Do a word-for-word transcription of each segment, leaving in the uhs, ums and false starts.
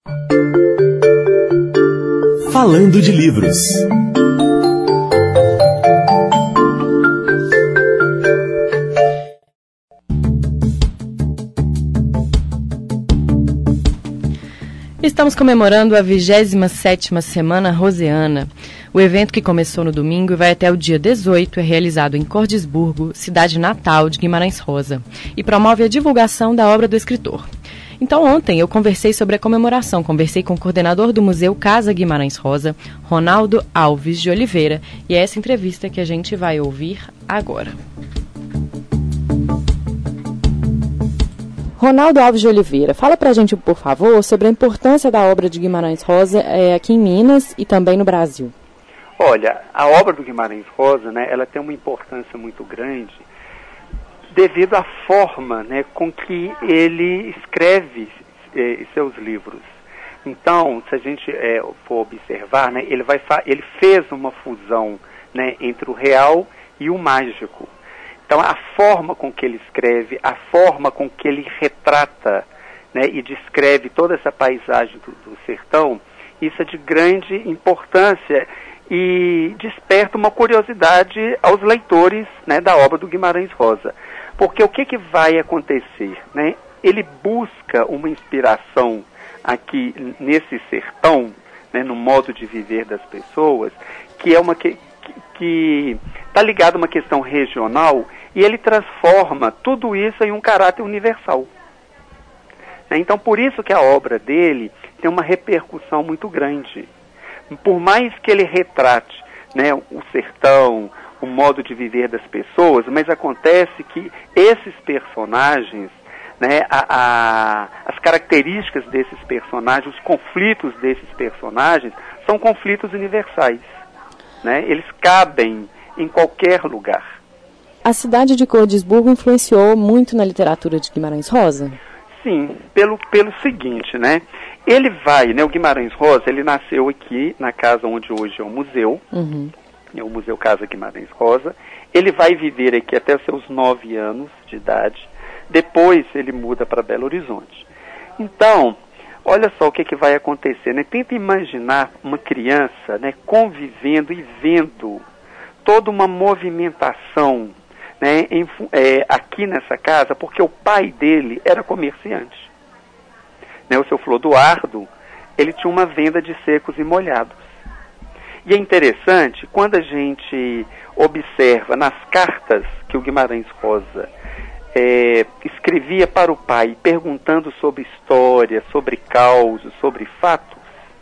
Falando de livros. Estamos comemorando a vigésima sétima Semana Roseana. O evento, que começou no domingo e vai até o dia dezoito, é realizado em Cordisburgo, cidade natal de Guimarães Rosa, e promove a divulgação da obra do escritor. Então, ontem eu conversei sobre a comemoração, conversei com o coordenador do Museu Casa Guimarães Rosa, Ronaldo Alves de Oliveira, e é essa entrevista que a gente vai ouvir agora. Ronaldo Alves de Oliveira, fala pra gente, por favor, sobre a importância da obra de Guimarães Rosa é, aqui em Minas e também no Brasil. Olha, a obra do Guimarães Rosa, né, ela tem uma importância muito grande devido à forma, né, com que ele escreve eh, seus livros. Então, se a gente eh, for observar, né, ele, vai fa- ele fez uma fusão, né, entre o real e o mágico. Então, a forma com que ele escreve, a forma com que ele retrata, né, e descreve toda essa paisagem do, do sertão, isso é de grande importância e desperta uma curiosidade aos leitores, né, da obra do Guimarães Rosa. Porque o que, que vai acontecer, né? Ele busca uma inspiração aqui nesse sertão, né, no modo de viver das pessoas, que é uma que que está ligado a uma questão regional, e ele transforma tudo isso em um caráter universal. Então, por isso que a obra dele tem uma repercussão muito grande. Por mais que ele retrate, né, o sertão, o modo de viver das pessoas, mas acontece que esses personagens, né, a, a, as características desses personagens, os conflitos desses personagens, são conflitos universais. Né? Eles cabem em qualquer lugar. A cidade de Cordisburgo influenciou muito na literatura de Guimarães Rosa? Sim, pelo, pelo seguinte, né? Ele vai, né, o Guimarães Rosa, ele nasceu aqui na casa onde hoje é o museu, uhum. É o Museu Casa Guimarães Rosa. Ele vai viver aqui até os seus nove anos de idade. Depois ele muda para Belo Horizonte. Então, olha só o que, que vai acontecer, né? Tenta imaginar uma criança, né, convivendo e vendo toda uma movimentação, né, em, é, aqui nessa casa, porque o pai dele era comerciante. Né, o seu Flodoardo, ele tinha uma venda de secos e molhados. E é interessante, quando a gente observa nas cartas que o Guimarães Rosa É, escrevia para o pai, perguntando sobre história, sobre causos, sobre fatos,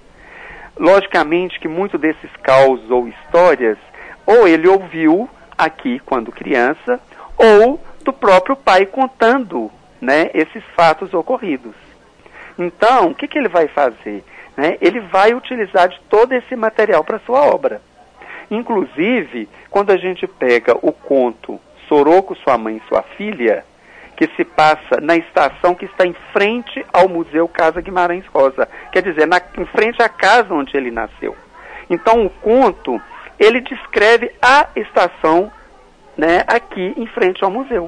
logicamente que muito desses causos ou histórias, ou ele ouviu aqui quando criança, ou do próprio pai contando, né, esses fatos ocorridos. Então, o que, que ele vai fazer? Né? Ele vai utilizar de todo esse material para sua obra. Inclusive, quando a gente pega o conto Soroco, Sua Mãe e Sua Filha, que se passa na estação que está em frente ao Museu Casa Guimarães Rosa, quer dizer, na, em frente à casa onde ele nasceu. Então, o conto, ele descreve a estação, né, aqui em frente ao museu.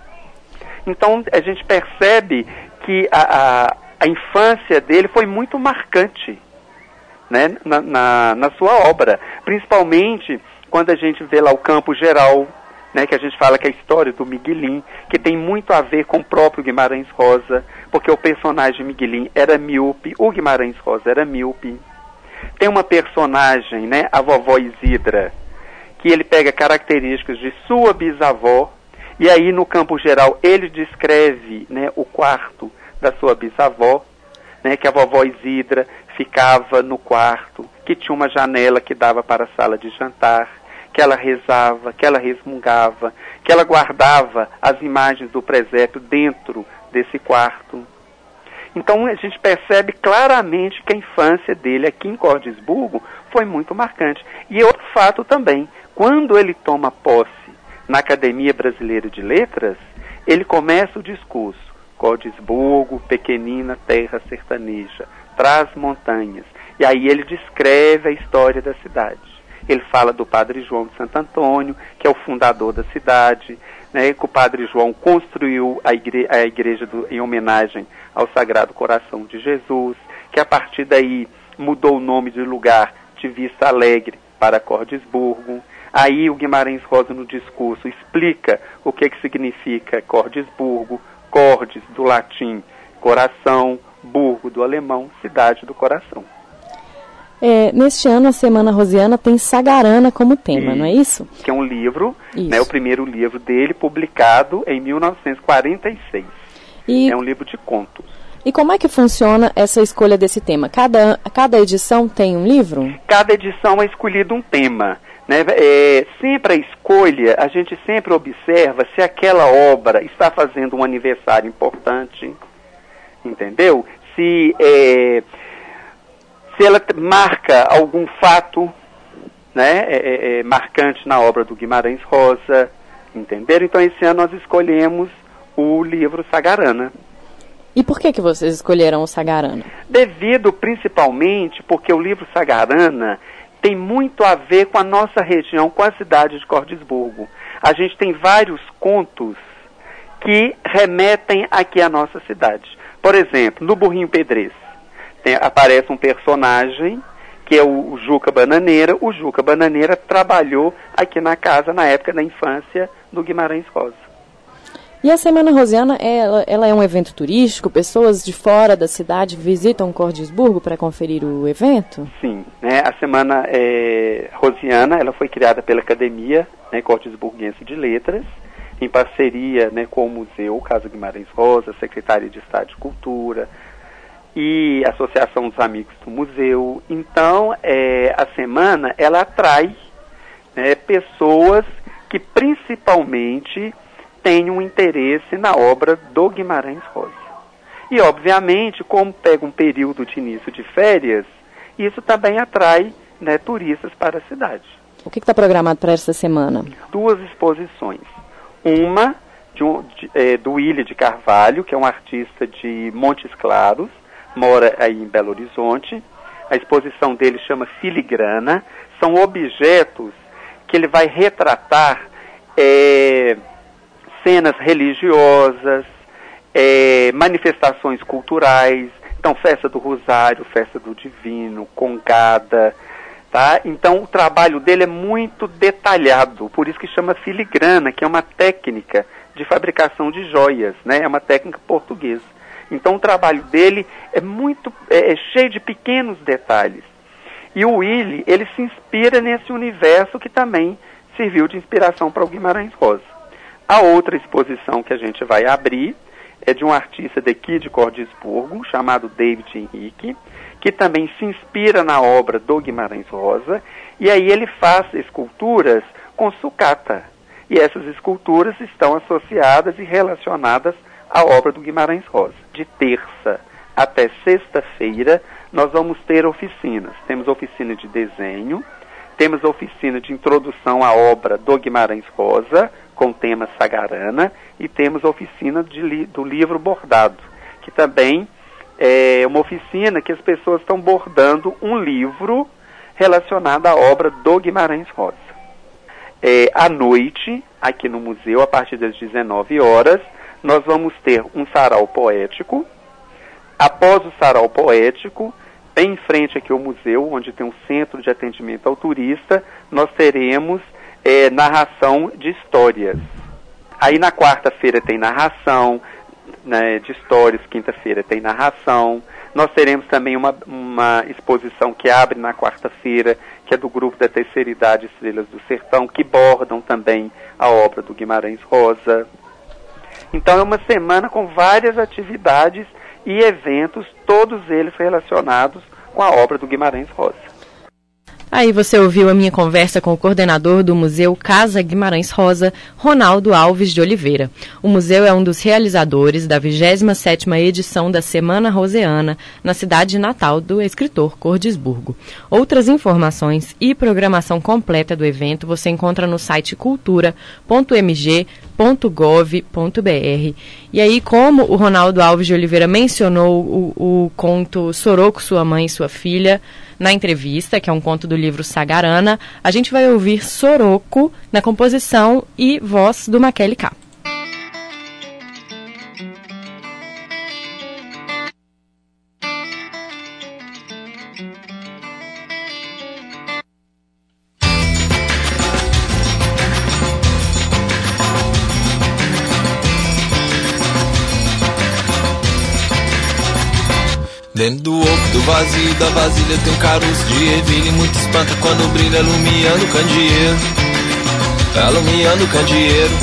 Então, a gente percebe que a, a, a infância dele foi muito marcante, né, na, na, na sua obra, principalmente quando a gente vê lá o Campo Geral, né, que a gente fala que é a história do Miguelim, que tem muito a ver com o próprio Guimarães Rosa, porque o personagem Miguelim era míope, o Guimarães Rosa era míope. Tem uma personagem, né, a vovó Isidra, que ele pega características de sua bisavó, e aí no Campo Geral ele descreve, né, o quarto da sua bisavó, né, que a vovó Isidra ficava no quarto, que tinha uma janela que dava para a sala de jantar, que ela rezava, que ela resmungava, que ela guardava as imagens do presépio dentro desse quarto. Então a gente percebe claramente que a infância dele aqui em Cordisburgo foi muito marcante. E outro fato também, quando ele toma posse na Academia Brasileira de Letras, ele começa o discurso: Cordisburgo, pequenina terra sertaneja, traz montanhas. E aí ele descreve a história da cidade. Ele fala do Padre João de Santo Antônio, que é o fundador da cidade, né, que o Padre João construiu a, igre- a igreja do, em homenagem ao Sagrado Coração de Jesus, que a partir daí mudou o nome de lugar de Vista Alegre para Cordisburgo. Aí o Guimarães Rosa, no discurso, explica o que, que significa Cordisburgo, Cordes, do latim, coração, Burgo, do alemão, cidade do coração. É, neste ano, a Semana Rosiana tem Sagarana como tema, e, não é isso? Que é um livro, né, o primeiro livro dele, publicado em mil novecentos e quarenta e seis. E, é um livro de contos. E como é que funciona essa escolha desse tema? Cada, cada edição tem um livro? Cada edição é escolhido um tema. Né? É, sempre a escolha, a gente sempre observa se aquela obra está fazendo um aniversário importante, entendeu? Se... É, se ela marca algum fato, né, é, é, é, marcante na obra do Guimarães Rosa, entenderam? Então, esse ano nós escolhemos o livro Sagarana. E por que que vocês escolheram o Sagarana? Devido, principalmente, porque o livro Sagarana tem muito a ver com a nossa região, com a cidade de Cordisburgo. A gente tem vários contos que remetem aqui à nossa cidade. Por exemplo, no Burrinho Pedrez, Tem, aparece um personagem que é o, o Juca Bananeira. O Juca Bananeira trabalhou aqui na casa na época da infância do Guimarães Rosa. E a Semana Rosiana, ela, ela é um evento turístico? Pessoas de fora da cidade visitam Cordisburgo para conferir o evento? Sim, né, a Semana é, Rosiana, ela foi criada pela Academia, né, Cordisburguense de Letras, em parceria, né, com o Museu Casa Guimarães Rosa, Secretaria de Estado de Cultura e Associação dos Amigos do Museu. Então, é, a semana, ela atrai, né, pessoas que principalmente têm um interesse na obra do Guimarães Rosa. E, obviamente, como pega um período de início de férias, isso também atrai, né, turistas para a cidade. O que está programado para essa semana? Duas exposições. Uma de um, de, é, do William de Carvalho, que é um artista de Montes Claros, mora aí em Belo Horizonte. A exposição dele chama Filigrana. São objetos que ele vai retratar é, cenas religiosas, é, manifestações culturais. Então, festa do Rosário, festa do Divino, Congada, tá? Então, o trabalho dele é muito detalhado, por isso que chama filigrana, que é uma técnica de fabricação de joias, né? É uma técnica portuguesa. Então, o trabalho dele é muito é, é cheio de pequenos detalhes. E o Willy, ele se inspira nesse universo que também serviu de inspiração para o Guimarães Rosa. A outra exposição que a gente vai abrir é de um artista daqui de Cordisburgo, chamado David Henrique, que também se inspira na obra do Guimarães Rosa, e aí ele faz esculturas com sucata. E essas esculturas estão associadas e relacionadas à obra do Guimarães Rosa. De terça até sexta-feira, nós vamos ter oficinas. Temos oficina de desenho, temos oficina de introdução à obra do Guimarães Rosa, com tema Sagarana, e temos oficina de li- do livro bordado, que também é uma oficina que as pessoas estão bordando um livro relacionado à obra do Guimarães Rosa. É, à noite, aqui no museu, a partir das dezenove horas, nós vamos ter um sarau poético. Após o sarau poético, bem em frente aqui ao museu, onde tem um centro de atendimento ao turista, nós teremos é, narração de histórias. Aí na quarta-feira tem narração, né, de histórias, quinta-feira tem narração. Nós teremos também uma, uma exposição que abre na quarta-feira, que é do grupo da Terceira Idade Estrelas do Sertão, que bordam também a obra do Guimarães Rosa. Então é uma semana com várias atividades e eventos, todos eles relacionados com a obra do Guimarães Rosa. Aí você ouviu a minha conversa com o coordenador do Museu Casa Guimarães Rosa, Ronaldo Alves de Oliveira. O museu é um dos realizadores da vigésima sétima edição da Semana Rosiana, na cidade natal do escritor Cordisburgo. Outras informações e programação completa do evento você encontra no site cultura ponto m g ponto gov ponto b r. E aí, como o Ronaldo Alves de Oliveira mencionou o, o conto Soroco, Sua Mãe e Sua Filha, na entrevista, que é um conto do livro Sagarana, a gente vai ouvir Soroco na composição e voz do Maquele K. Dentro do oco, do vazio, da vasilha tem um caroço de ervilha e muito espanta quando brilha alumiando o candeeiro. Alumiando o candeeiro.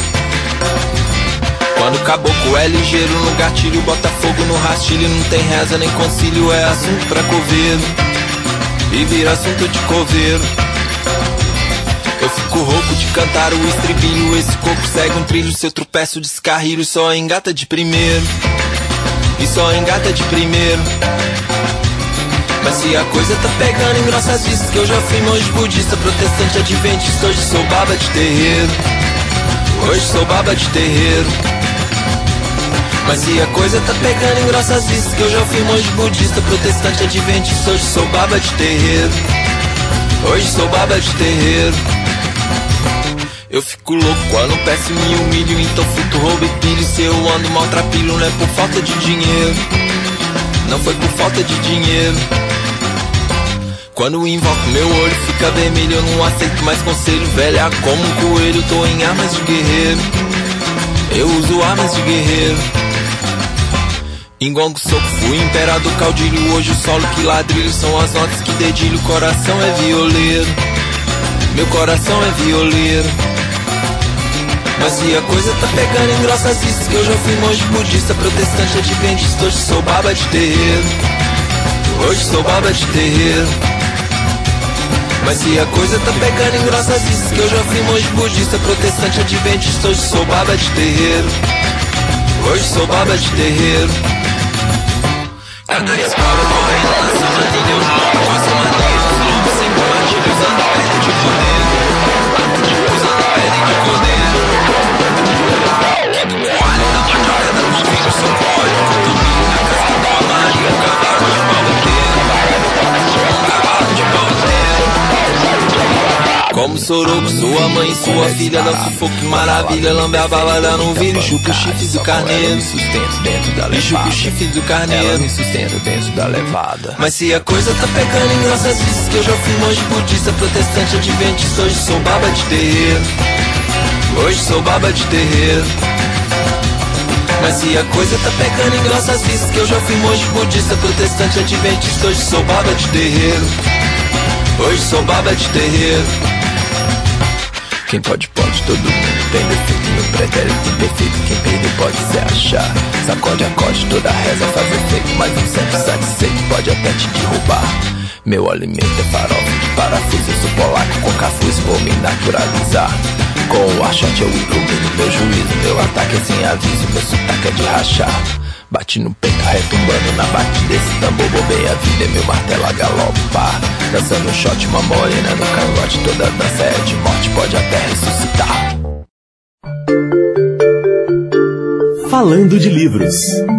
Quando o caboclo é ligeiro no gatilho, bota fogo no rastilho, não tem reza nem concílio, é assunto pra coveiro. E vira assunto de coveiro. Eu fico rouco de cantar o estribilho, esse corpo segue um trilho, seu tropeço descarrilho, só engata de primeiro. E só engata de primeiro. Mas se a coisa tá pegando, engrossa as vistas, que eu já fui monge budista, protestante, adventista, hoje sou baba de terreiro. Hoje sou baba de terreiro. Mas se a coisa tá pegando, engrossa as vistas, que eu já fui monge budista, protestante, adventista, hoje sou baba de terreiro. Hoje sou baba de terreiro. Eu fico louco quando peço me humilho, então fruto, roubo e pilho. Se eu ando maltrapilho, não é por falta de dinheiro. Não foi por falta de dinheiro. Quando invoco meu olho fica vermelho, eu não aceito mais conselho. Velha como um coelho, tô em armas de guerreiro. Eu uso armas de guerreiro. Engongo, soco, fui imperador caudilho. Hoje o solo que ladrilho são as notas que dedilho. Coração é violeiro. Meu coração é violeiro. Mas se a coisa tá pegando, engrossa as vistas, que eu já fui monge budista, protestante, adventista, hoje sou baba de terreiro. Hoje sou baba de terreiro. Mas se a coisa tá pegando, engrossa as vistas, que eu já fui monge budista, protestante, adventista, hoje sou baba de terreiro. Hoje sou baba de terreiro. Cada escola correndo na sua linha, eu não posso manter os lobos sem compartilhar, usando a pedra de poder. Usando a pedra de poder. Que do coalho da mandioca da luz, filho, sou código, cotovelo na casa do amarinho, um cavalo de pau inteiro. Um cavalo de pau inteiro. Como Soroco, sua mãe e sua filha, dá sufoco, que maravilha, lambe a balada no vidro, chupa o chifre do carneiro. E chupa o chifre do carneiro. Ela me sustenta dentro da levada. Mas se a coisa tá pegando, engrossa as vistas, que eu já fui monge budista, protestante, adventista, hoje sou baba de terreiro. Hoje sou baba de terreiro. Mas se a coisa tá pegando, engrossa as vistas, que eu já fui monge budista, protestante, adventista, hoje sou baba de terreiro. Hoje sou baba de terreiro. Quem pode, pode, todo mundo tem defeito. Meu pretérito perfeito, quem perdeu pode se achar. Sacode, acorde, toda reza faz efeito, mas não sempre satisfeito, pode até te derrubar. Meu alimento é farofa de parafuso, eu sou polaco com cafuso, vou me naturalizar. Com o archote eu ilumino meu juízo, meu ataque é sem aviso, meu sotaque é de rachar. Bate no peito retumbando na batida desse tambor, bobei a vida, é meu martelo a galopar. Dançando um shot, uma morena no cangote, toda dança é de morte, pode até ressuscitar. Falando de livros.